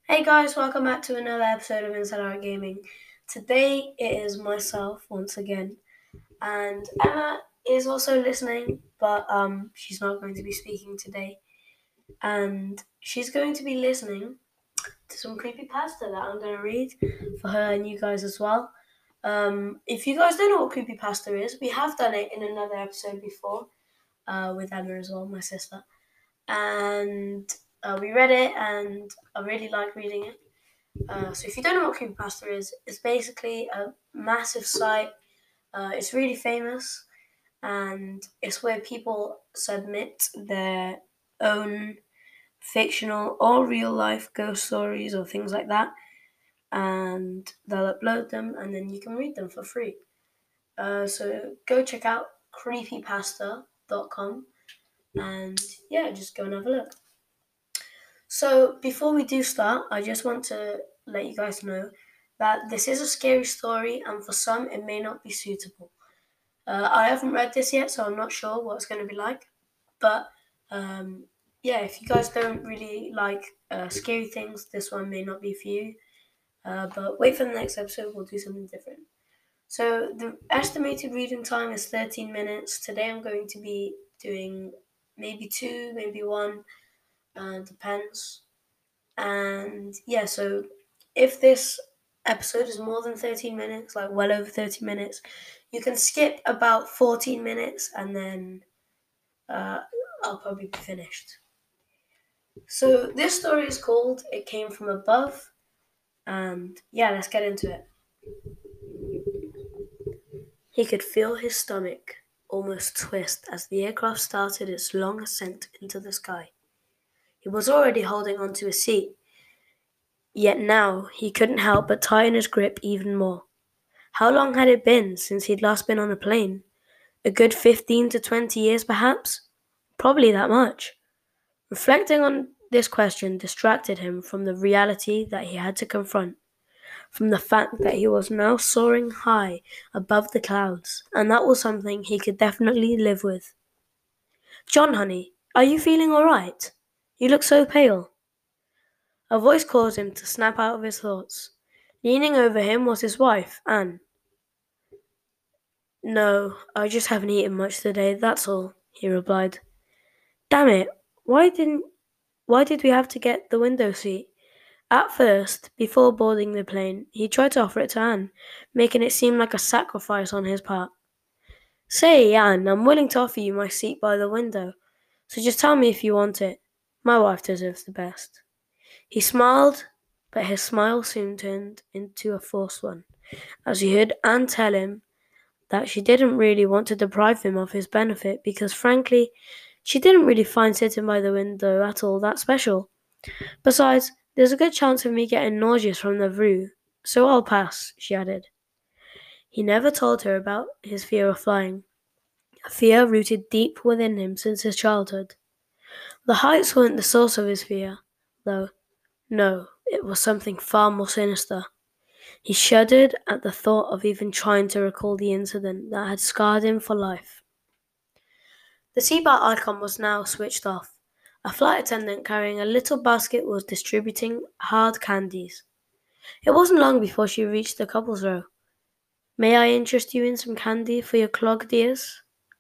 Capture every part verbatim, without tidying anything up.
Hey guys, welcome back to another episode of Inside Out Gaming. Today it is myself once again, and Emma is also listening, but um, she's not going to be speaking today. And she's going to be listening to some creepypasta that I'm going to read for her and you guys as well. Um, if you guys don't know what creepypasta is, we have done it in another episode before uh, with Emma as well, my sister. And uh, we read it, and I really like reading it. Uh, so if you don't know what creepypasta is, it's basically a massive site. Uh, it's really famous, and it's where people submit their own fictional or real life ghost stories or things like that, and they'll upload them, and then you can read them for free. Uh, so go check out creepypasta dot com, and yeah, just go and have a look. So before we do start, I just want to let you guys know that this is a scary story, and for some it may not be suitable. Uh, I haven't read this yet, so I'm not sure what it's going to be like. But um, yeah, if you guys don't really like uh, scary things, this one may not be for you. Uh, but wait for the next episode, we'll do something different. So the estimated reading time is thirteen minutes. Today I'm going to be doing maybe two, maybe one, uh, depends. And yeah, so if this episode is more than thirteen minutes, like well over thirty minutes, you can skip about fourteen minutes and then uh, I'll probably be finished. So this story is called It Came From Above. And yeah, let's get into it. He could feel his stomach almost twist as the aircraft started its long ascent into the sky. He was already holding onto his seat, yet now he couldn't help but tighten his grip even more. How long had it been since he'd last been on a plane? A good fifteen to twenty years, perhaps? Probably that much. Reflecting on this question distracted him from the reality that he had to confront, from the fact that he was now soaring high above the clouds, and that was something he could definitely live with. "John, honey, are you feeling all right? You look so pale." A voice caused him to snap out of his thoughts. Leaning over him was his wife, Anne. "No, I just haven't eaten much today, that's all," he replied. "Damn it, why didn't why did we have to get the window seat?" At first, before boarding the plane, he tried to offer it to Anne, making it seem like a sacrifice on his part. "Say, Anne, I'm willing to offer you my seat by the window, so just tell me if you want it. My wife deserves the best." He smiled, but his smile soon turned into a forced one, as he heard Anne tell him that she didn't really want to deprive him of his benefit because, frankly, she didn't really find sitting by the window at all that special. "Besides, there's a good chance of me getting nauseous from the view, so I'll pass," she added. He never told her about his fear of flying, a fear rooted deep within him since his childhood. The heights weren't the source of his fear, though. No, it was something far more sinister. He shuddered at the thought of even trying to recall the incident that had scarred him for life. The seatbelt icon was now switched off. A flight attendant carrying a little basket was distributing hard candies. It wasn't long before she reached the couple's row. "May I interest you in some candy for your clogged ears?"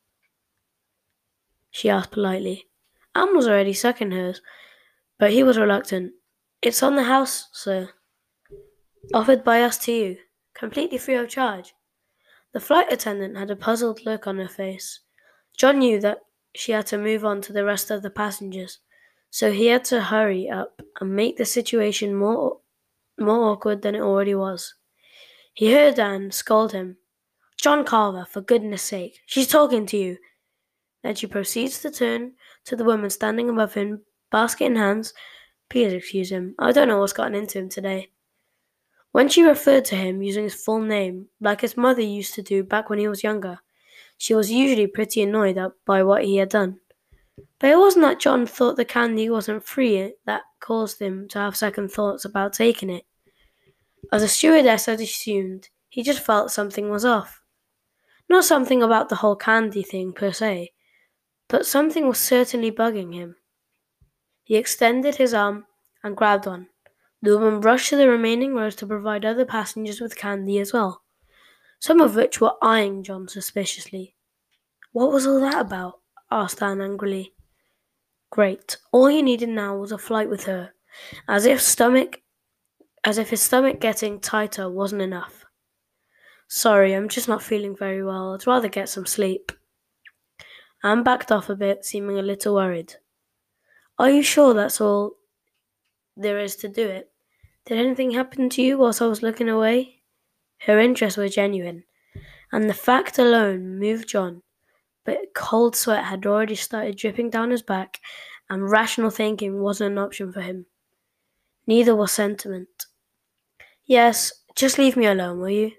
she asked politely. Anne was already sucking hers, but he was reluctant. "It's on the house, sir. Offered by us to you, completely free of charge." The flight attendant had a puzzled look on her face. John knew that she had to move on to the rest of the passengers, so he had to hurry up and make the situation more more awkward than it already was. He heard Anne scold him. "John Carver, for goodness sake, she's talking to you." Then she proceeds to turn to the woman standing above him, basket in hands. "Please excuse him. I don't know what's gotten into him today." When she referred to him using his full name, like his mother used to do back when he was younger, she was usually pretty annoyed by what he had done. But it wasn't that John thought the candy wasn't free that caused him to have second thoughts about taking it. As a stewardess had assumed, he just felt something was off. Not something about the whole candy thing per se, but something was certainly bugging him. He extended his arm and grabbed one. The woman rushed to the remaining rows to provide other passengers with candy as well, some of which were eyeing John suspiciously. "What was all that about?" asked Anne angrily. Great. All he needed now was a flight with her, as if stomach as if his stomach getting tighter wasn't enough. "Sorry, I'm just not feeling very well. I'd rather get some sleep." Anne backed off a bit, seeming a little worried. "Are you sure that's all there is to do it? Did anything happen to you whilst I was looking away?" Her interest was genuine, and the fact alone moved John, but cold sweat had already started dripping down his back, and rational thinking wasn't an option for him. Neither was sentiment. "Yes, just leave me alone, will you?"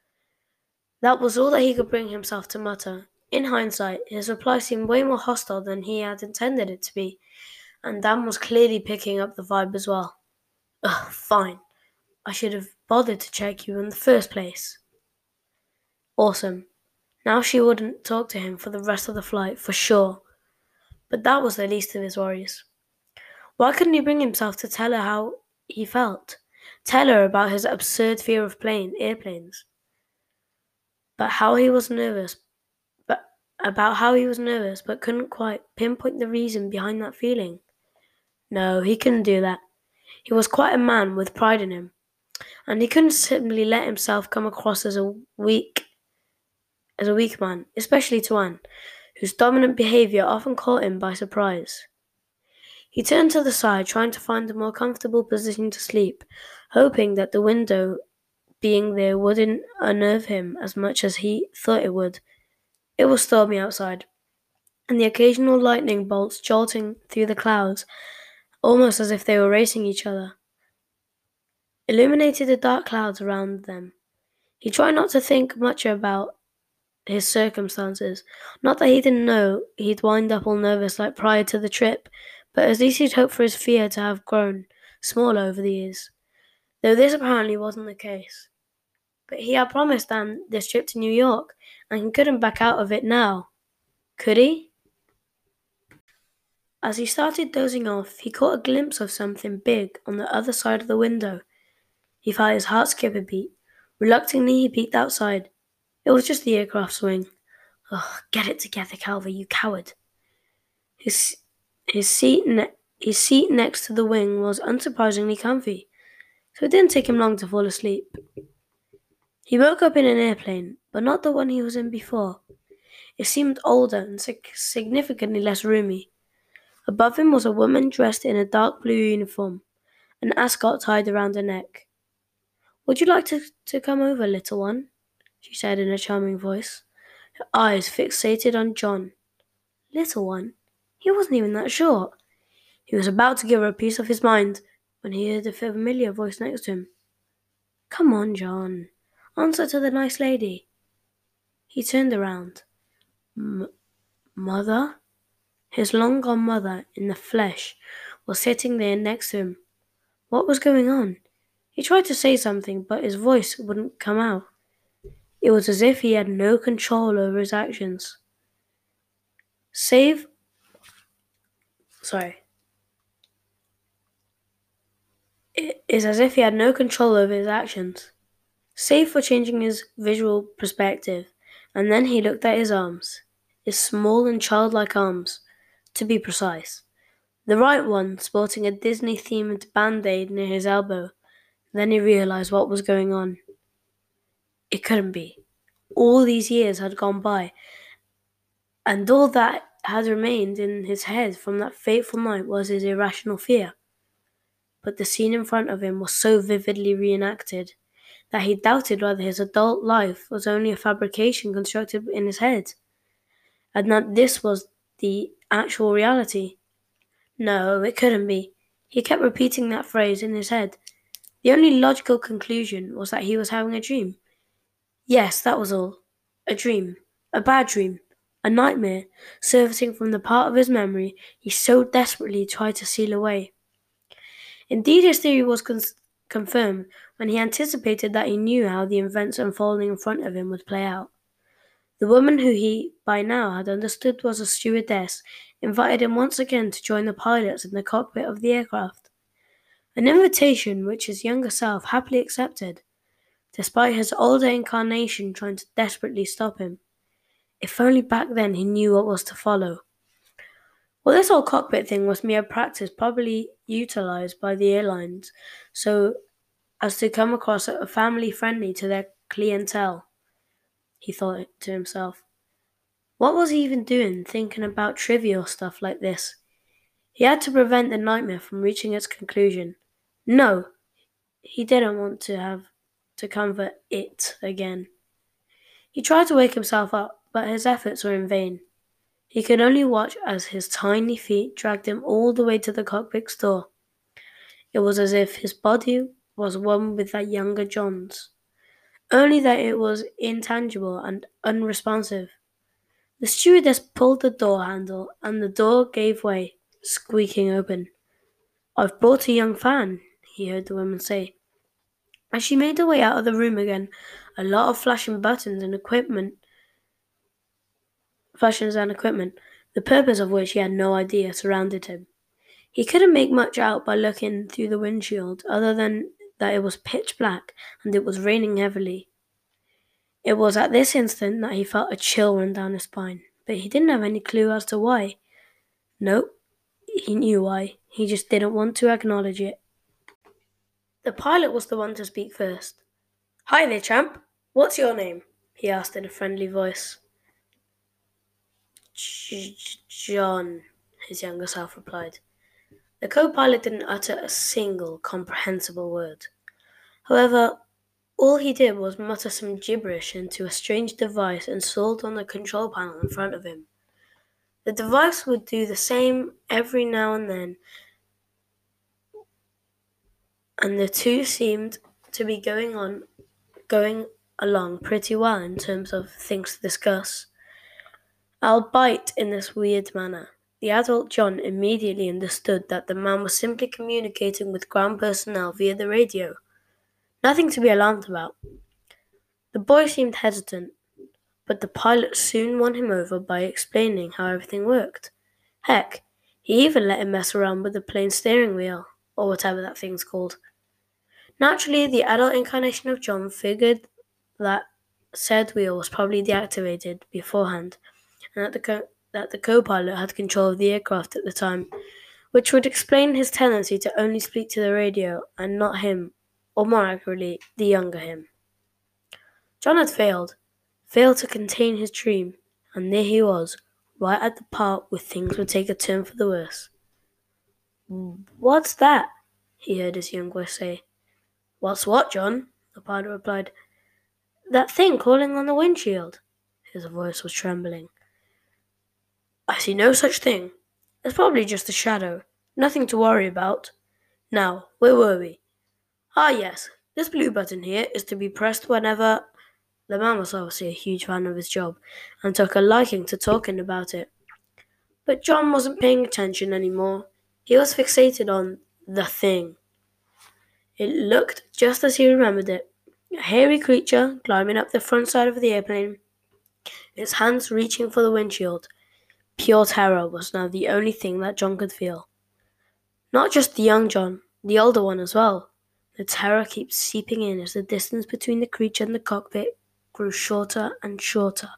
That was all that he could bring himself to mutter. In hindsight, his reply seemed way more hostile than he had intended it to be, and Dan was clearly picking up the vibe as well. "Ugh, fine. I should have bothered to check you in the first place." Awesome. Now she wouldn't talk to him for the rest of the flight, for sure. But that was the least of his worries. Why couldn't he bring himself to tell her how he felt? Tell her about his absurd fear of plane airplanes. But how he was nervous, but about how he was nervous, but couldn't quite pinpoint the reason behind that feeling. No, he couldn't do that. He was quite a man with pride in him, and he couldn't simply let himself come across as a weak, as a weak man, especially to Anne, whose dominant behaviour often caught him by surprise. He turned to the side, trying to find a more comfortable position to sleep, hoping that the window being there wouldn't unnerve him as much as he thought it would. It was stormy outside, and the occasional lightning bolts jolting through the clouds, almost as if they were racing each other, illuminated the dark clouds around them. He tried not to think much about his circumstances. Not that he didn't know he'd wind up all nervous like prior to the trip, but at least he'd hoped for his fear to have grown smaller over the years, though this apparently wasn't the case. But he had promised Dan this trip to New York, and he couldn't back out of it now. Could he? As he started dozing off, he caught a glimpse of something big on the other side of the window. He felt his heart skip a beat. Reluctantly, he peeked outside. It was just the aircraft's wing. Ugh, get it together, Calvin, you coward. His his seat ne- his seat next to the wing was unsurprisingly comfy, so it didn't take him long to fall asleep. He woke up in an airplane, but not the one he was in before. It seemed older and sig- significantly less roomy. Above him was a woman dressed in a dark blue uniform, an ascot tied around her neck. "Would you like to, to come over, little one?" she said in a charming voice, her eyes fixated on John. Little one? He wasn't even that short. He was about to give her a piece of his mind when he heard a familiar voice next to him. "Come on, John. Answer to the nice lady." He turned around. M- Mother? His long-gone mother, in the flesh, was sitting there next to him. What was going on? He tried to say something, but his voice wouldn't come out. It was as if he had no control over his actions. Save... Sorry. It is as if he had no control over his actions, save for changing his visual perspective, and then he looked at his arms, his small and childlike arms, to be precise. The right one sporting a Disney-themed band-aid near his elbow. Then he realized what was going on. It couldn't be. All these years had gone by, and all that had remained in his head from that fateful night was his irrational fear. But the scene in front of him was so vividly reenacted that he doubted whether his adult life was only a fabrication constructed in his head, and that this was the actual reality. No, it couldn't be. He kept repeating that phrase in his head. The only logical conclusion was that he was having a dream. Yes, that was all. A dream. A bad dream. A nightmare, surfacing from the part of his memory he so desperately tried to seal away. Indeed, his theory was con- confirmed when he anticipated that he knew how the events unfolding in front of him would play out. The woman who he, by now, had understood was a stewardess invited him once again to join the pilots in the cockpit of the aircraft. an invitation which his younger self happily accepted, despite his older incarnation trying to desperately stop him. If only back then he knew what was to follow. Well, this whole cockpit thing was mere practice probably utilised by the airlines so as to come across a family friendly to their clientele, he thought to himself. What was he even doing thinking about trivial stuff like this? He had to prevent the nightmare from reaching its conclusion. No, he didn't want to have to comfort it again. He tried to wake himself up, but his efforts were in vain. He could only watch as his tiny feet dragged him all the way to the cockpit's door. It was as if his body was one with that younger John's, only that it was intangible and unresponsive. The stewardess pulled the door handle, and the door gave way, squeaking open. "I've brought a young fan," he heard the woman say. As she made her way out of the room again, a lot of flashing buttons and equipment, flashes and equipment, the purpose of which he had no idea, surrounded him. He couldn't make much out by looking through the windshield, other than that it was pitch black and it was raining heavily. It was at this instant that he felt a chill run down his spine, but he didn't have any clue as to why. Nope, he knew why. He just didn't want to acknowledge it. The pilot was the one to speak first. "Hi there, champ. What's your name?" he asked in a friendly voice. "John," his younger self replied. The co-pilot didn't utter a single comprehensible word. However, all he did was mutter some gibberish into a strange device installed on the control panel in front of him. The device would do the same every now and then, and the two seemed to be going on, going along pretty well in terms of things to discuss, albeit in this weird manner. The adult John immediately understood that the man was simply communicating with ground personnel via the radio. Nothing to be alarmed about. The boy seemed hesitant, but the pilot soon won him over by explaining how everything worked. Heck, he even let him mess around with the plane's steering wheel, or whatever that thing's called. Naturally, the adult incarnation of John figured that said wheel was probably deactivated beforehand, and that the co- that the co-pilot had control of the aircraft at the time, which would explain his tendency to only speak to the radio and not him, or more accurately, the younger him. John had failed, failed to contain his dream, and there he was, right at the part where things would take a turn for the worse. "What's that?" he heard his young voice say. "What's what, John?" the pilot replied. "That thing crawling on the windshield." His voice was trembling. "I see no such thing. It's probably just a shadow. Nothing to worry about. Now, where were we? Ah, yes, this blue button here is to be pressed whenever—" The man was obviously a huge fan of his job and took a liking to talking about it. But John wasn't paying attention anymore. He was fixated on the thing. It looked just as he remembered it. A hairy creature climbing up the front side of the airplane, its hands reaching for the windshield. Pure terror was now the only thing that John could feel. Not just the young John, the older one as well. The terror keeps seeping in as the distance between the creature and the cockpit grew shorter and shorter.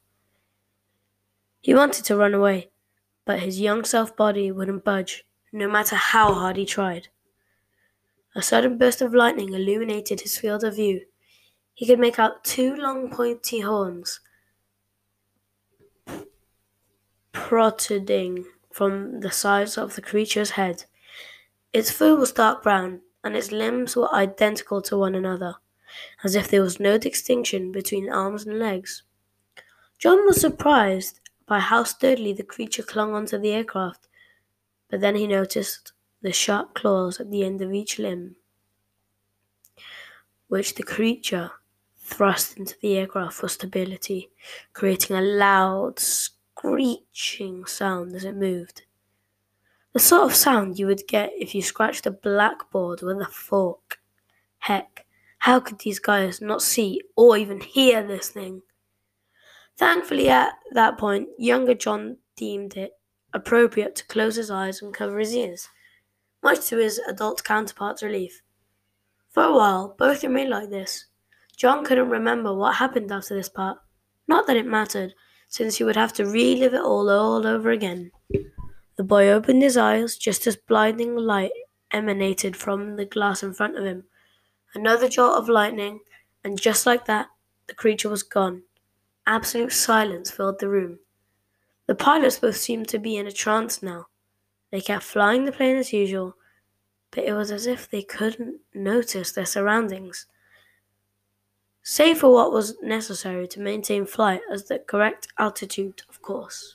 He wanted to run away, but his young self-body wouldn't budge, no matter how hard he tried. A sudden burst of lightning illuminated his field of view. He could make out two long pointy horns protruding from the sides of the creature's head. Its fur was dark brown, and its limbs were identical to one another, as if there was no distinction between arms and legs. John was surprised by how sturdily the creature clung onto the aircraft, but then he noticed the sharp claws at the end of each limb, which the creature thrust into the aircraft for stability, creating a loud, screeching sound as it moved. The sort of sound you would get if you scratched a blackboard with a fork. Heck, how could these guys not see or even hear this thing? Thankfully, at that point, younger John deemed it appropriate to close his eyes and cover his ears. much to his adult counterpart's relief. For a while, both remained like this. John couldn't remember what happened after this part. Not that it mattered, since he would have to relive it all all over again. The boy opened his eyes just as blinding light emanated from the glass in front of him. Another jolt of lightning, and just like that, the creature was gone. Absolute silence filled the room. The pilots both seemed to be in a trance now. They kept flying the plane as usual, but it was as if they couldn't notice their surroundings. Save for what was necessary to maintain flight at the correct altitude, of course.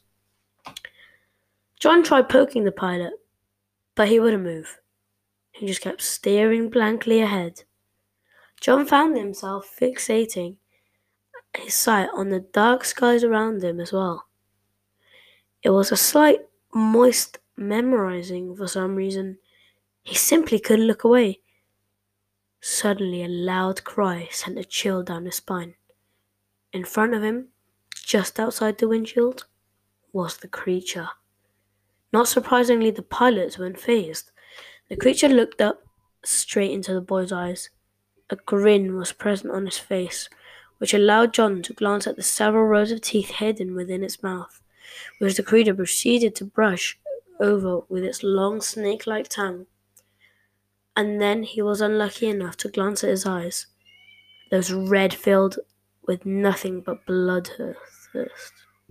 John tried poking the pilot, but he wouldn't move. He just kept staring blankly ahead. John found himself fixating his sight on the dark skies around him as well. It was a slight, moist memorizing for some reason. He simply couldn't look away. Suddenly a loud cry sent a chill down his spine. In front of him, just outside the windshield, was the creature. Not surprisingly, the pilots weren't fazed. The creature looked up straight into the boy's eyes. A grin was present on his face, which allowed John to glance at the several rows of teeth hidden within its mouth, which the creature proceeded to brush over with its long snake-like tongue. And then he was unlucky enough to glance at his eyes, those red filled with nothing but bloodthirst.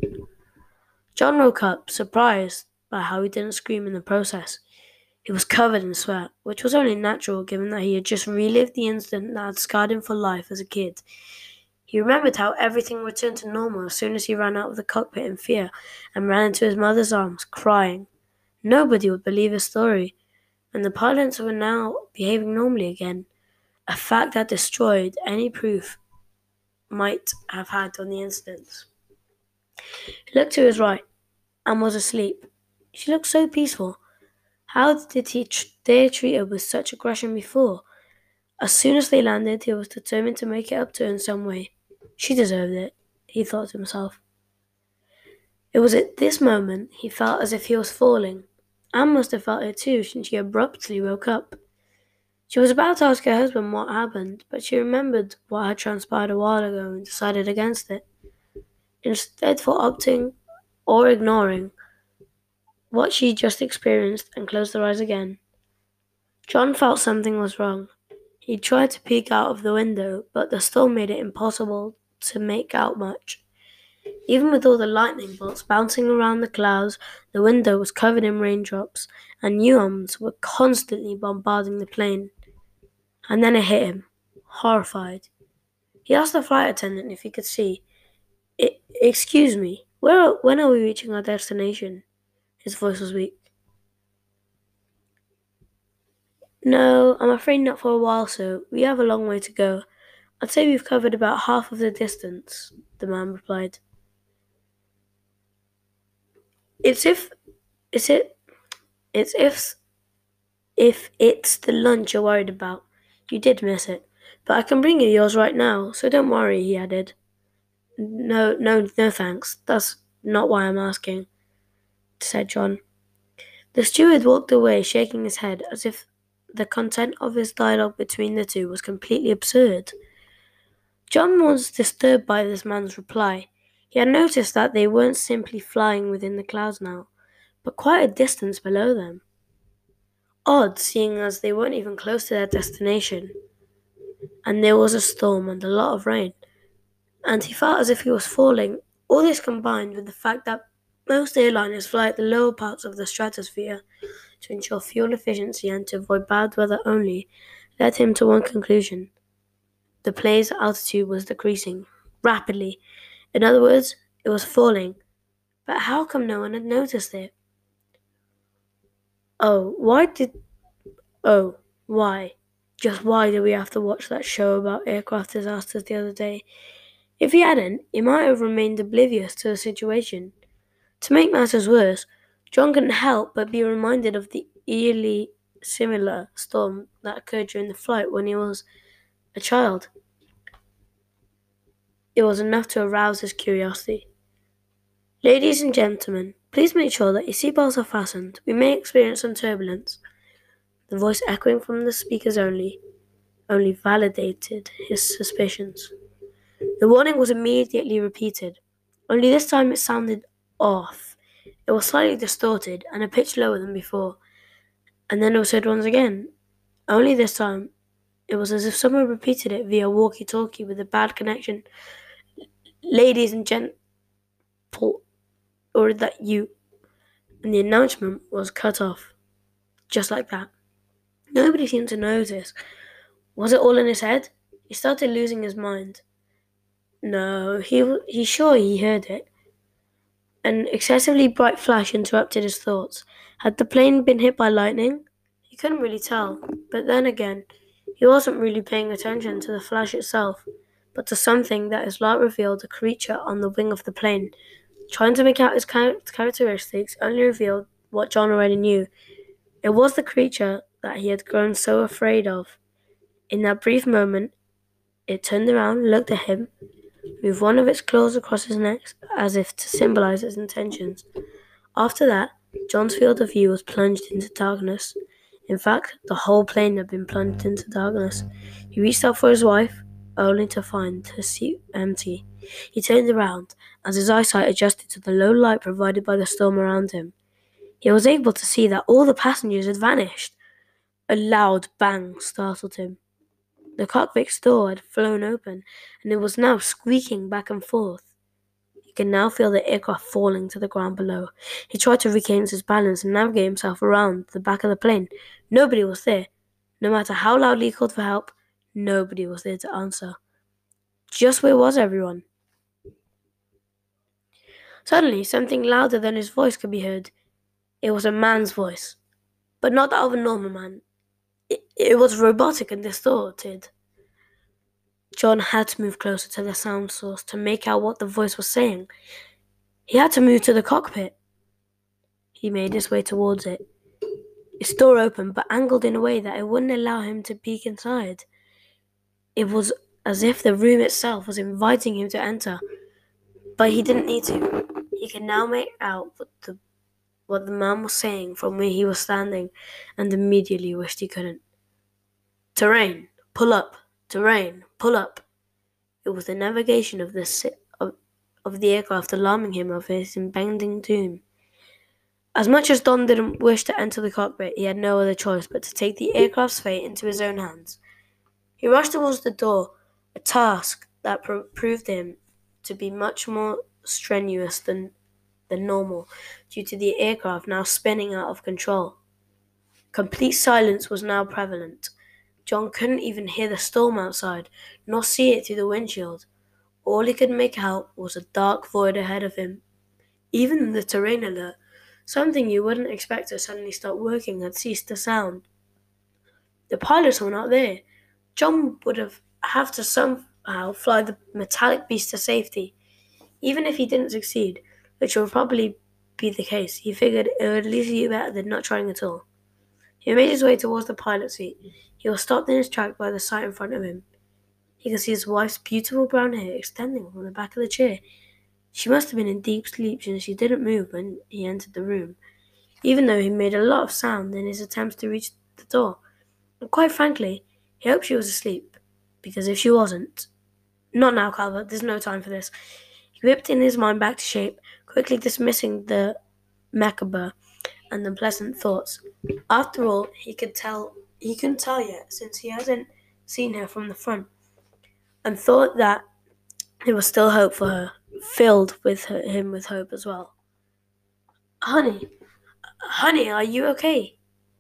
John woke up, surprised by how he didn't scream in the process. He was covered in sweat, which was only natural given that he had just relived the incident that had scarred him for life as a kid. He remembered how everything returned to normal as soon as he ran out of the cockpit in fear and ran into his mother's arms, crying. Nobody would believe his story, and the pilots were now behaving normally again, a fact that destroyed any proof might have had on the incidents. He looked to his right. Anne was asleep. She looked so peaceful. How did he tr- dare treat her with such aggression before? As soon as they landed, he was determined to make it up to her in some way. She deserved it, he thought to himself. It was at this moment he felt as if he was falling. Anne must have felt it too, since she abruptly woke up. She was about to ask her husband what happened, but she remembered what had transpired a while ago and decided against it. Instead for opting or ignoring what she just experienced and closed her eyes again. John felt something was wrong. He tried to peek out of the window, but the storm made it impossible to make out much. Even with all the lightning bolts bouncing around the clouds, the window was covered in raindrops, and muons were constantly bombarding the plane. And then it hit him, horrified. He asked the flight attendant if he could see. I- excuse me, where? When are we reaching our destination? His voice was weak. No, I'm afraid not for a while, sir. We have a long way to go. I'd say we've covered about half of the distance, the man replied. It's if, it's it, it's if, if it's the lunch you're worried about. You did miss it, but I can bring you yours right now, so don't worry, he added. No, no, no thanks. That's not why I'm asking, said John. The steward walked away, shaking his head, as if the content of his dialogue between the two was completely absurd. John was disturbed by this man's reply. He had noticed that they weren't simply flying within the clouds now, but quite a distance below them. Odd, seeing as they weren't even close to their destination. And there was a storm and a lot of rain, and he felt as if he was falling. All this combined with the fact that most airliners fly at the lower parts of the stratosphere to ensure fuel efficiency and to avoid bad weather only, led him to one conclusion. The plane's altitude was decreasing, rapidly. In other words, it was falling. But how come no one had noticed it? Oh, why did... Oh, why? Just why did we have to watch that show about aircraft disasters the other day? If he hadn't, he might have remained oblivious to the situation. To make matters worse, John couldn't help but be reminded of the eerily similar storm that occurred during the flight when he was a child. It was enough to arouse his curiosity. Ladies and gentlemen, please make sure that your seatbelts are fastened. We may experience some turbulence. The voice echoing from the speakers only, only validated his suspicions. The warning was immediately repeated, only this time it sounded off. It was slightly distorted and a pitch lower than before, and then it was heard once again. Only this time, it was as if someone repeated it via walkie-talkie with a bad connection. Ladies and gentlemen, or that you, and the announcement was cut off, just like that. Nobody seemed to notice. Was it all in his head? He started losing his mind. No, he he's sure he heard it. An excessively bright flash interrupted his thoughts. Had the plane been hit by lightning? He couldn't really tell, but then again, he wasn't really paying attention to the flash itself, but to something that his light revealed a creature on the wing of the plane. Trying to make out his characteristics only revealed what John already knew. It was the creature that he had grown so afraid of. In that brief moment, it turned around, looked at him, moved one of its claws across his neck as if to symbolize its intentions. After that, John's field of view was plunged into darkness. In fact, the whole plane had been plunged into darkness. He reached out for his wife, only to find her seat empty. He turned around as his eyesight adjusted to the low light provided by the storm around him. He was able to see that all the passengers had vanished. A loud bang startled him. The cockpit's door had flown open, and it was now squeaking back and forth. He could now feel the aircraft falling to the ground below. He tried to regain his balance and navigate himself around the back of the plane. Nobody was there. No matter how loudly he called for help, nobody was there to answer. Just where was everyone? Suddenly, something louder than his voice could be heard. It was a man's voice, but not that of a normal man. It, it was robotic and distorted. John had to move closer to the sound source to make out what the voice was saying. He had to move to the cockpit. He made his way towards it. Its door opened, but angled in a way that it wouldn't allow him to peek inside. It was as if the room itself was inviting him to enter, but he didn't need to. He could now make out what the, what the man was saying from where he was standing, and immediately wished he couldn't. Terrain, pull up. Terrain, pull up. It was the navigation of the si- of, of the aircraft alarming him of his impending doom. As much as Don didn't wish to enter the cockpit, he had no other choice but to take the aircraft's fate into his own hands. He rushed towards the door, a task that pro- proved him to be much more strenuous than, than normal, due to the aircraft now spinning out of control. Complete silence was now prevalent. John couldn't even hear the storm outside, nor see it through the windshield. All he could make out was a dark void ahead of him. Even the terrain alert, something you wouldn't expect to suddenly start working, had ceased to sound. The pilots were not there. John would have have to somehow fly the metallic beast to safety. Even if he didn't succeed, which would probably be the case, he figured it would at least be better than not trying at all. He made his way towards the pilot's seat. He was stopped in his track by the sight in front of him. He could see his wife's beautiful brown hair extending from the back of the chair. She must have been in deep sleep since she didn't move when he entered the room, even though he made a lot of sound in his attempts to reach the door. And quite frankly, he hoped she was asleep, because if she wasn't... Not now, Calvert, there's no time for this. He whipped in his mind back to shape, quickly dismissing the macabre and unpleasant thoughts. After all, he could tell he couldn't tell yet, since he hadn't seen her from the front, and thought that there was still hope for her, filled with her, him with hope as well. Honey, honey, are you okay?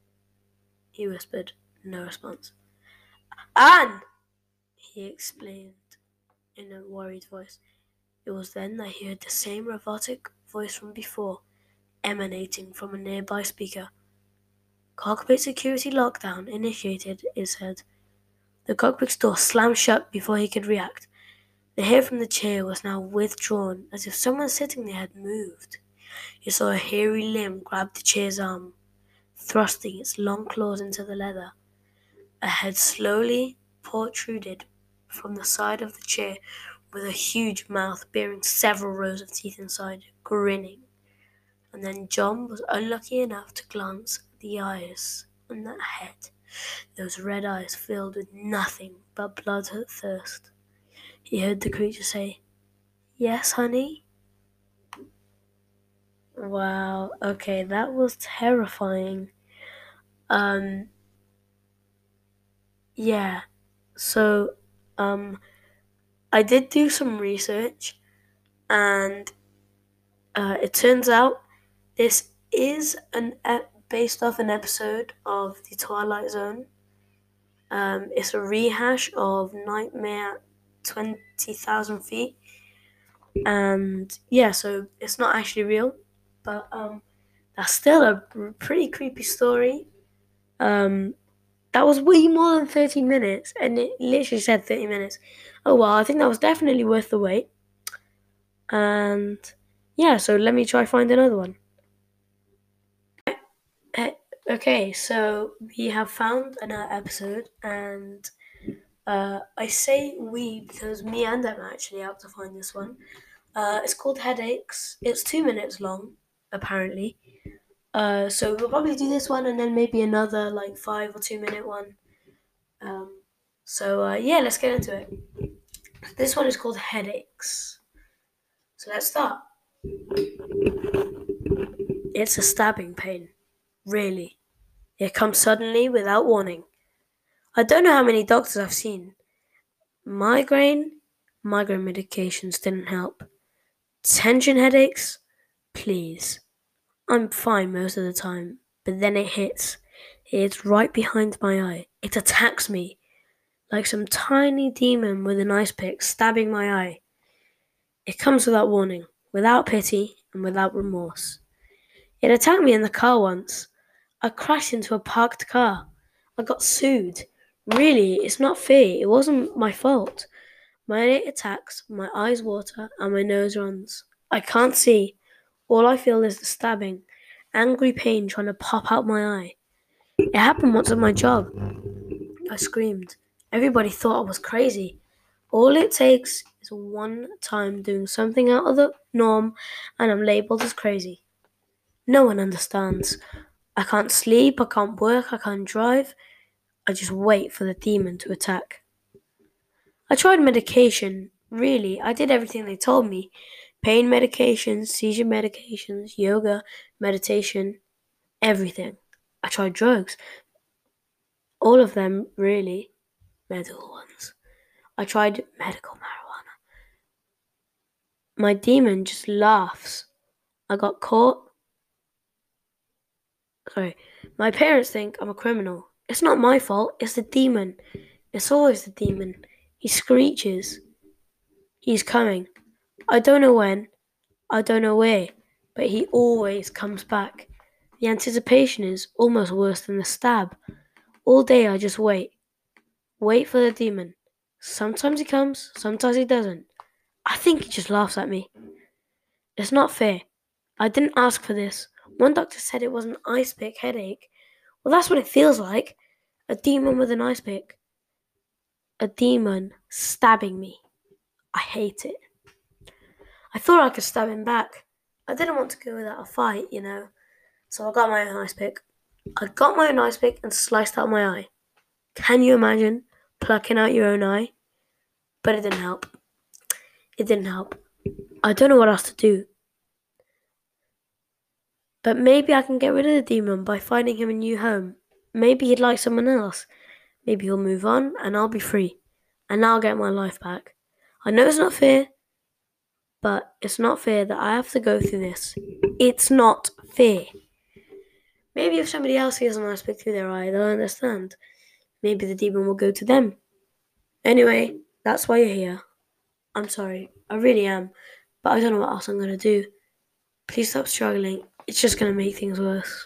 He whispered. No response. Anne! He explained in a worried voice. It was then that he heard the same robotic voice from before, emanating from a nearby speaker. Cockpit security lockdown initiated, it said. The cockpit's door slammed shut before he could react. The hair from the chair was now withdrawn, as if someone sitting there had moved. He saw a hairy limb grab the chair's arm, thrusting its long claws into the leather. A head slowly protruded from the side of the chair, with a huge mouth bearing several rows of teeth inside, grinning. And then John was unlucky enough to glance at the eyes on that head, those red eyes filled with nothing but bloodthirst. He heard the creature say, "Yes, honey?" Wow, okay, that was terrifying. Um, yeah, so, um, I did do some research, and uh, it turns out this is an ep- based off an episode of The Twilight Zone. Um, it's a rehash of Nightmare twenty thousand Feet. And yeah, so it's not actually real, but um, that's still a pretty creepy story. Um, that was way more than thirty minutes, and it literally said thirty minutes. Oh well, I think that was definitely worth the wait. And yeah, so let me try find another one. Okay, so we have found another episode, and uh, I say we because me and Emma actually helped to find this one. Uh, it's called Headaches. It's two minutes long, apparently. Uh, so we'll probably do this one and then maybe another like five or two minute one. Um, so uh, yeah, let's get into it. This one is called Headaches. So let's start. It's a stabbing pain. Really. It comes suddenly without warning. I don't know how many doctors I've seen. Migraine? Migraine medications didn't help. Tension headaches? Please. I'm fine most of the time, but then it hits. It's right behind my eye. It attacks me, like some tiny demon with an ice pick stabbing my eye. It comes without warning, without pity, and without remorse. It attacked me in the car once. I crashed into a parked car. I got sued. Really, it's not fair. It wasn't my fault. My head attacks, my eyes water, and my nose runs. I can't see. All I feel is the stabbing, angry pain trying to pop out my eye. It happened once at my job. I screamed. Everybody thought I was crazy. All it takes is one time doing something out of the norm, and I'm labeled as crazy. No one understands. I can't sleep, I can't work, I can't drive. I just wait for the demon to attack. I tried medication. Really, I did everything they told me. Pain medications, seizure medications, yoga, meditation, everything. I tried drugs. All of them, really. Medical ones. I tried medical marijuana. My demon just laughs. I got caught. Sorry. My parents think I'm a criminal. It's not my fault. It's the demon. It's always the demon. He screeches. He's coming. I don't know when. I don't know where. But he always comes back. The anticipation is almost worse than the stab. All day I just wait. Wait for the demon. Sometimes he comes, sometimes he doesn't. I think he just laughs at me. It's not fair. I didn't ask for this. One doctor said it was an ice pick headache. Well, that's what it feels like. A demon with an ice pick. A demon stabbing me. I hate it. I thought I could stab him back. I didn't want to go without a fight, you know. So I got my own ice pick. I got my own ice pick and sliced out my eye. Can you imagine plucking out your own eye? But it didn't help. It didn't help. I don't know what else to do. But maybe I can get rid of the demon by finding him a new home. Maybe he'd like someone else. Maybe he'll move on and I'll be free. And I'll get my life back. I know it's not fair, but it's not fair that I have to go through this. It's not fair. Maybe if somebody else sees an ice pick through their eye, they'll understand. Maybe the demon will go to them. Anyway, that's why you're here. I'm sorry. I really am. But I don't know what else I'm going to do. Please stop struggling. It's just going to make things worse.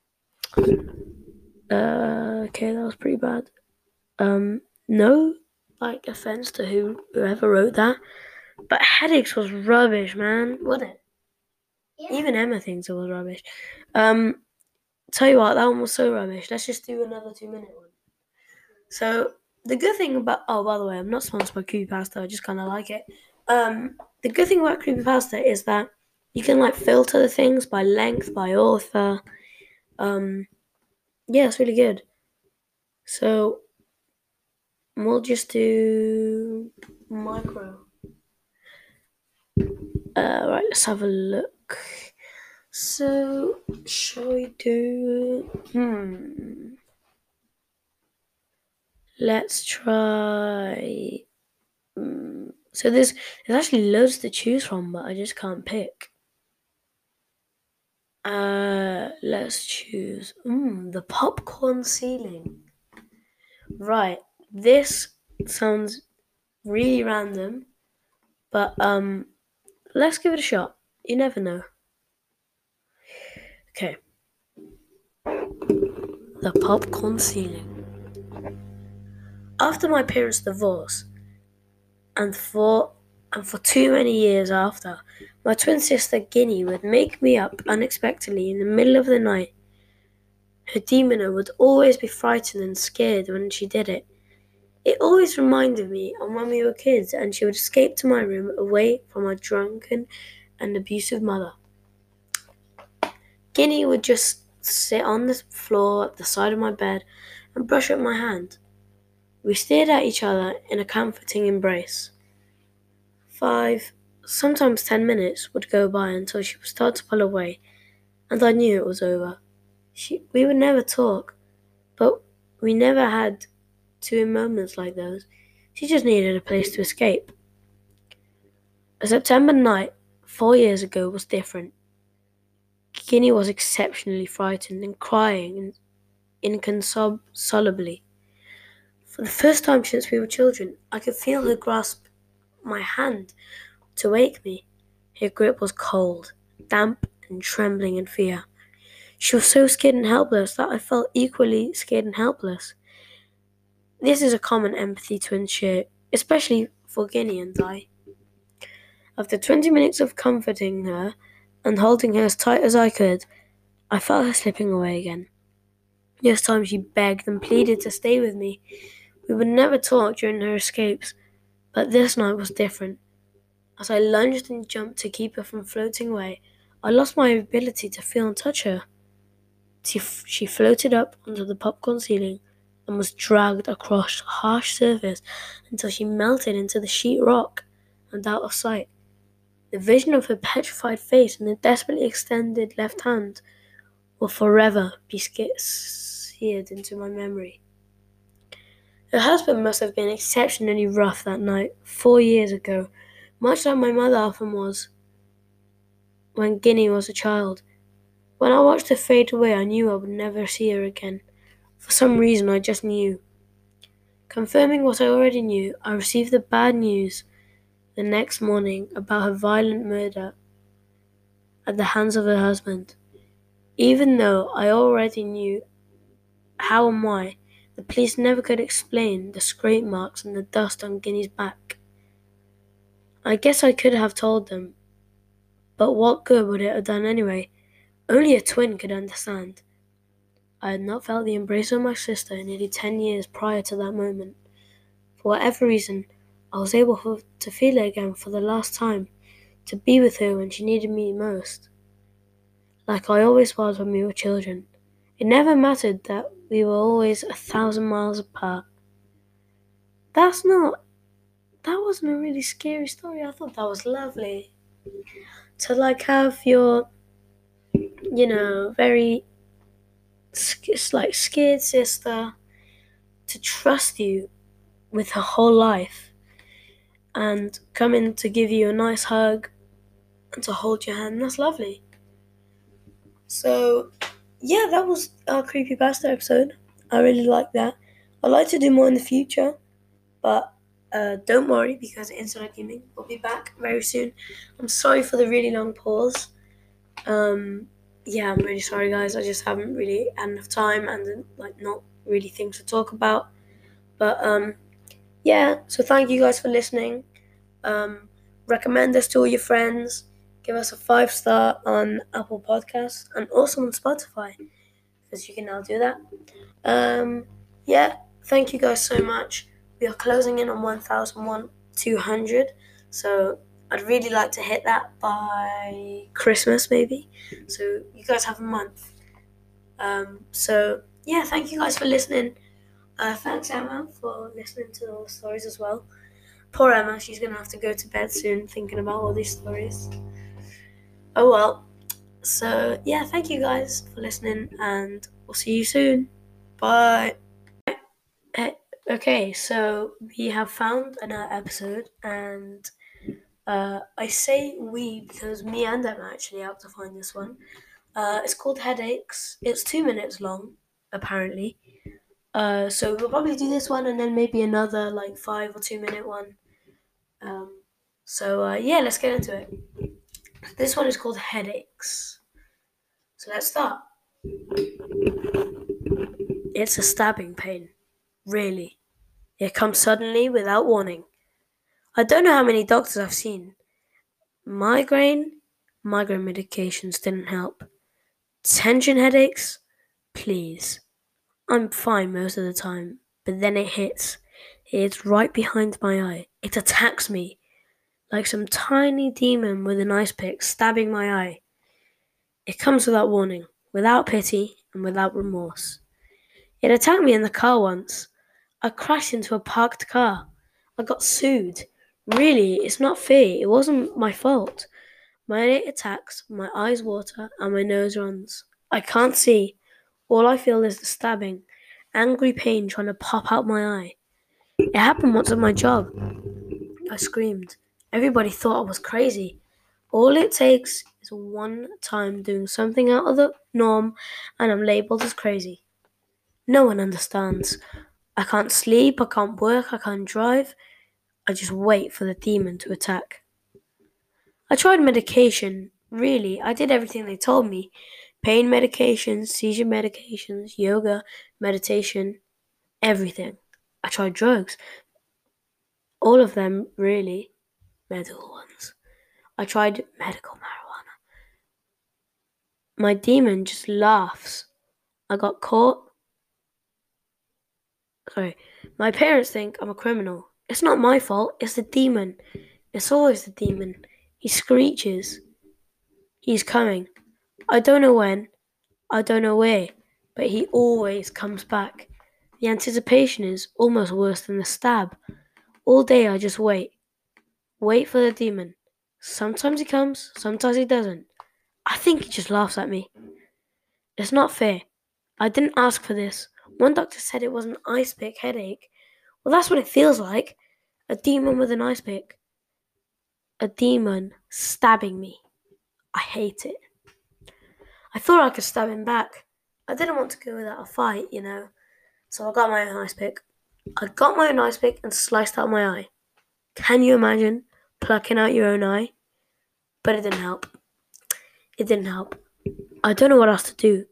Uh, okay, that was pretty bad. Um, no, like, offense to who whoever wrote that. But Headaches was rubbish, man. Wasn't it? Yeah. Even Emma thinks it was rubbish. Um, tell you what, that one was so rubbish. Let's just do another two minute one. So, the good thing about... Oh, by the way, I'm not sponsored by Creepypasta. I just kind of like it. Um, the good thing about Creepypasta is that you can, like, filter the things by length, by author. Um, Yeah, it's really good. So we'll just do micro. Uh, right, let's have a look. So, shall we do? Hmm. Let's try. Hmm. So there's there's actually loads to choose from, but I just can't pick. Uh, let's choose. Hmm. The popcorn ceiling. Right. This sounds really random, but um, let's give it a shot. You never know. Okay. The popcorn ceiling. After my parents' divorce, and for and for too many years after, my twin sister Guinea would make me up unexpectedly in the middle of the night. Her demeanor would always be frightened and scared when she did it. It always reminded me of when we were kids and she would escape to my room away from my drunken and abusive mother. Guinea would just sit on the floor at the side of my bed and brush up my hand. We stared at each other in a comforting embrace. Five, sometimes ten minutes would go by until she would start to pull away, and I knew it was over. She, we would never talk, but we never had to in moments like those. She just needed a place to escape. A September night, four years ago, was different. Guinea was exceptionally frightened and crying inconsolably. For the first time since we were children, I could feel her grasp my hand to wake me. Her grip was cold, damp, and trembling in fear. She was so scared and helpless that I felt equally scared and helpless. This is a common empathy twins share, especially for Guinea and I. After twenty minutes of comforting her and holding her as tight as I could, I felt her slipping away again. This time she begged and pleaded to stay with me. We would never talk during her escapes, but this night was different. As I lunged and jumped to keep her from floating away, I lost my ability to feel and touch her. She floated up onto the popcorn ceiling and was dragged across a harsh surface until she melted into the sheet rock and out of sight. The vision of her petrified face and the desperately extended left hand will forever be seared into my memory. Her husband must have been exceptionally rough that night, four years ago, much like my mother often was when Guinea was a child. When I watched her fade away, I knew I would never see her again. For some reason, I just knew. Confirming what I already knew, I received the bad news the next morning about her violent murder at the hands of her husband. Even though I already knew how and why, the police never could explain the scrape marks and the dust on Guinea's back. I guess I could have told them, but what good would it have done anyway? Only a twin could understand. I had not felt the embrace of my sister in nearly ten years prior to that moment. For whatever reason, I was able to feel it again for the last time, to be with her when she needed me most. Like I always was when we were children. It never mattered that we were always a thousand miles apart. That's not, that wasn't a really scary story. I thought that was lovely. To like have your, you know, very, it's like scared sister to trust you with her whole life and come in to give you a nice hug and to hold your hand. That's lovely. So, yeah, that was our creepypasta episode. I really like that. I'd like to do more in the future, but uh, don't worry because Internet Gaming will be back very soon. I'm sorry for the really long pause. Um, yeah, I'm really sorry, guys. I just haven't really had enough time and like not really things to talk about. But um, yeah, so thank you guys for listening. Um, recommend us to all your friends. Give us a five star on Apple Podcasts and also on Spotify, because you can now do that. Um, yeah, thank you guys so much. We are closing in on one thousand two hundred, so I'd really like to hit that by Christmas, maybe. So you guys have a month. Um, so yeah, thank you guys for listening. Uh, thanks, Emma, for listening to all the stories as well. Poor Emma, she's going to have to go to bed soon thinking about all these stories. Oh well. So, yeah, thank you guys for listening, and we'll see you soon. Bye. Okay, so we have found another episode, and uh, I say we because me and Emma actually helped to find this one. Uh, it's called Headaches. It's two minutes long, apparently. Uh, so we'll probably do this one and then maybe another like five or two minute one. Um, so uh, yeah, let's get into it. This one is called Headaches. So let's start. It's a stabbing pain. Really. It comes suddenly without warning. I don't know how many doctors I've seen. Migraine? Migraine medications didn't help. Tension headaches? Please. I'm fine most of the time, but then it hits. It's right behind my eye. It attacks me, like some tiny demon with an ice pick stabbing my eye. It comes without warning, without pity, and without remorse. It attacked me in the car once. I crashed into a parked car. I got sued. Really, it's not fair. It wasn't my fault. My head attacks, my eyes water, and my nose runs. I can't see. All I feel is the stabbing, angry pain trying to pop out my eye. It happened once at my job. I screamed. Everybody thought I was crazy. All it takes is one time doing something out of the norm, and I'm labeled as crazy. No one understands. I can't sleep, I can't work, I can't drive. I just wait for the demon to attack. I tried medication. Really, I did everything they told me. Pain medications, seizure medications, yoga, meditation, everything. I tried drugs. All of them, really. Medical ones. I tried medical marijuana. My demon just laughs. I got caught. Sorry. My parents think I'm a criminal. It's not my fault. It's the demon. It's always the demon. He screeches. He's coming. I don't know when. I don't know where. But he always comes back. The anticipation is almost worse than the stab. All day I just wait. Wait for the demon. Sometimes he comes. Sometimes he doesn't. I think he just laughs at me. It's not fair. I didn't ask for this. One doctor said it was an ice pick headache. Well, that's what it feels like. A demon with an ice pick. A demon stabbing me. I hate it. I thought I could stab him back. I didn't want to go without a fight, you know. So I got my own ice pick. I got my own ice pick and sliced out my eye. Can you imagine plucking out your own eye? But it didn't help. It didn't help. I don't know what else to do.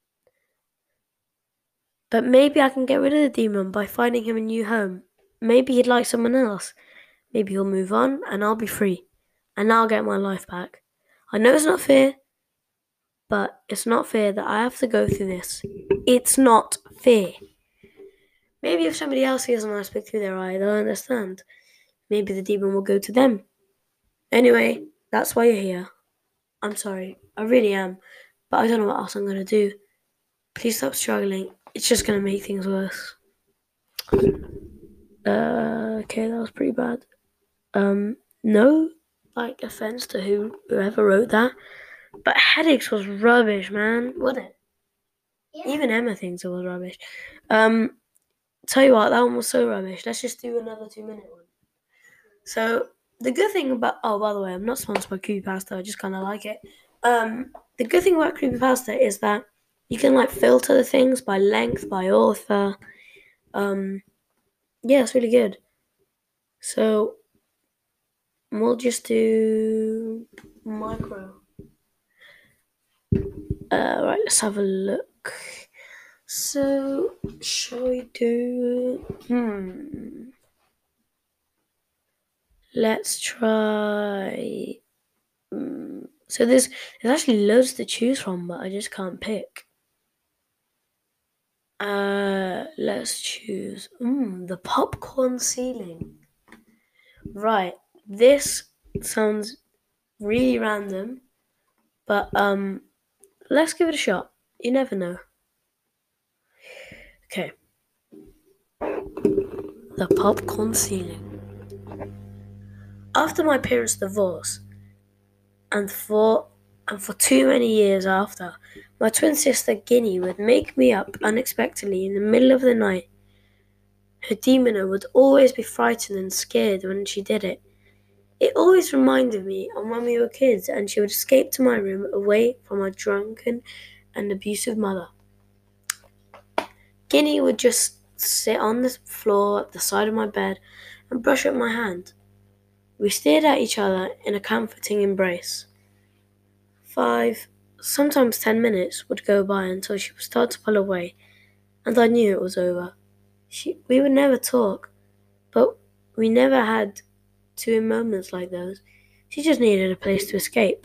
But maybe I can get rid of the demon by finding him a new home. Maybe he'd like someone else. Maybe he'll move on and I'll be free. And I'll get my life back. I know it's not fair, but it's not fair that I have to go through this. It's not fair. Maybe if somebody else sees an ice pick through their eye, they'll understand. Maybe the demon will go to them. Anyway, that's why you're here. I'm sorry. I really am. But I don't know what else I'm going to do. Please stop struggling. It's just going to make things worse. Uh, okay, that was pretty bad. Um, no, like, offense to who whoever wrote that. But Headaches was rubbish, man. Wasn't it? Yeah. Even Emma thinks it was rubbish. Um, tell you what, that one was so rubbish. Let's just do another two-minute one. So, the good thing about... Oh, by the way, I'm not sponsored by Creepypasta. I just kind of like it. Um, the good thing about Creepypasta is that you can, like, filter the things by length, by author. Um, yeah, it's really good. So, we'll just do micro. Uh, right, let's have a look. So, shall we do... Hmm... Let's try... Mm, so there's, there's actually loads to choose from, but I just can't pick. Uh, let's choose... Mm, the popcorn ceiling. Right, this sounds really random, but um, let's give it a shot. You never know. Okay. The popcorn ceiling. After my parents' divorce, and for and for too many years after, my twin sister Guinea would make me up unexpectedly in the middle of the night. Her demeanor would always be frightened and scared when she did it. It always reminded me of when we were kids and she would escape to my room away from my drunken and abusive mother. Guinea would just sit on the floor at the side of my bed and brush up my hand. We stared at each other in a comforting embrace. Five, sometimes ten minutes would go by until she would start to pull away, and I knew it was over. She, we would never talk, but we never had to in moments like those. She just needed a place to escape.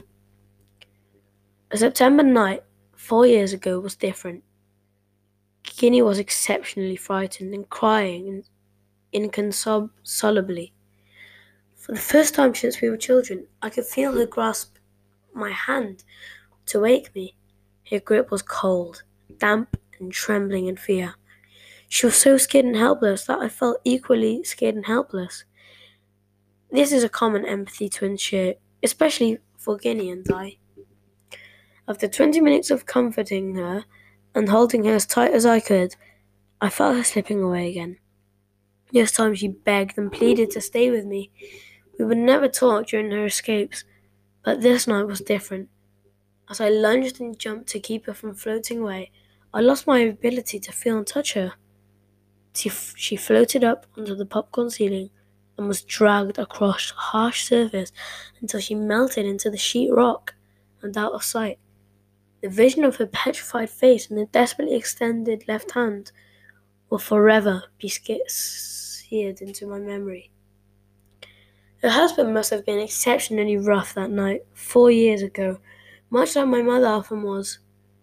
A September night four years ago was different. Guinea was exceptionally frightened and crying inconsolably. For the first time since we were children, I could feel her grasp my hand to wake me. Her grip was cold, damp, and trembling in fear. She was so scared and helpless that I felt equally scared and helpless. This is a common empathy twins share, especially for Guinea and I. After twenty minutes of comforting her and holding her as tight as I could, I felt her slipping away again. This time she begged and pleaded to stay with me. We would never talk during her escapes, but this night was different. As I lunged and jumped to keep her from floating away, I lost my ability to feel and touch her. She floated up onto the popcorn ceiling and was dragged across a harsh surface until she melted into the sheetrock and out of sight. The vision of her petrified face and the desperately extended left hand will forever be seared into my memory. Her husband must have been exceptionally rough that night, four years ago, much like my mother often was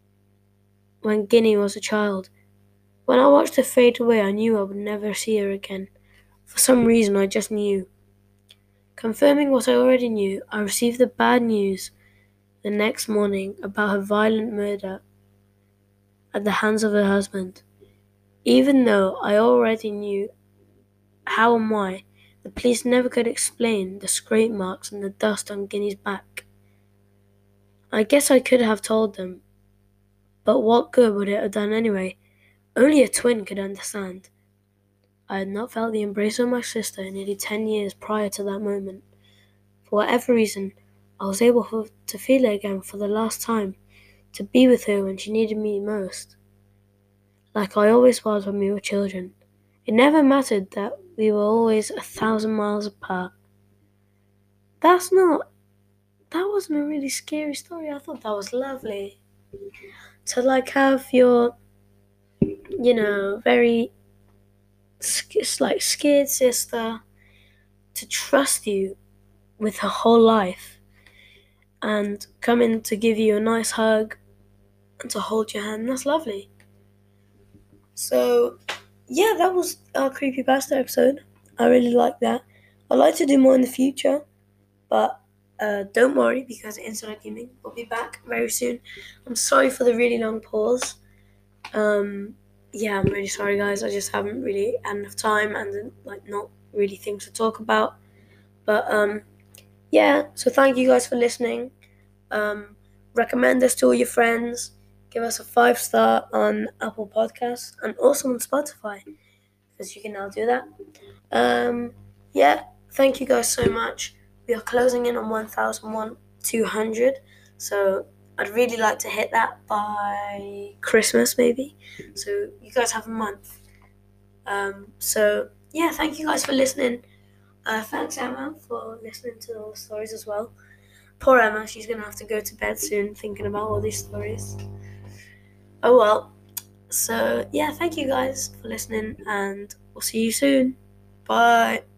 when Guinea was a child. When I watched her fade away, I knew I would never see her again. For some reason, I just knew. Confirming what I already knew, I received the bad news the next morning about her violent murder at the hands of her husband. Even though I already knew how and why, the police never could explain the scrape marks and the dust on Guinea's back. I guess I could have told them, but what good would it have done anyway? Only a twin could understand. I had not felt the embrace of my sister in nearly ten years prior to that moment. For whatever reason, I was able to feel it again for the last time, to be with her when she needed me most. Like I always was when we were children. It never mattered that we were always a thousand miles apart. That's not, that wasn't a really scary story. I thought that was lovely. To like have your, you know, very, it's like scared sister to trust you with her whole life and come in to give you a nice hug and to hold your hand. That's lovely. So, yeah, that was our creepypasta episode. I really like that. I'd like to do more in the future, but uh, don't worry because Internet Gaming will be back very soon. I'm sorry for the really long pause. Um, yeah, I'm really sorry, guys. I just haven't really had enough time and like not really things to talk about. But um, yeah, so thank you guys for listening. Um, recommend us to all your friends. Give us a five star on Apple Podcasts and also on Spotify because you can now do that. Um, yeah, thank you guys so much. We are closing in on one thousand two hundred, so I'd really like to hit that by Christmas maybe. So you guys have a month. Um, so yeah, thank you guys for listening. Uh, thanks Emma for listening to all the stories as well. Poor Emma, she's gonna have to go to bed soon thinking about all these stories. Oh well. So yeah, thank you guys for listening and we'll see you soon. Bye.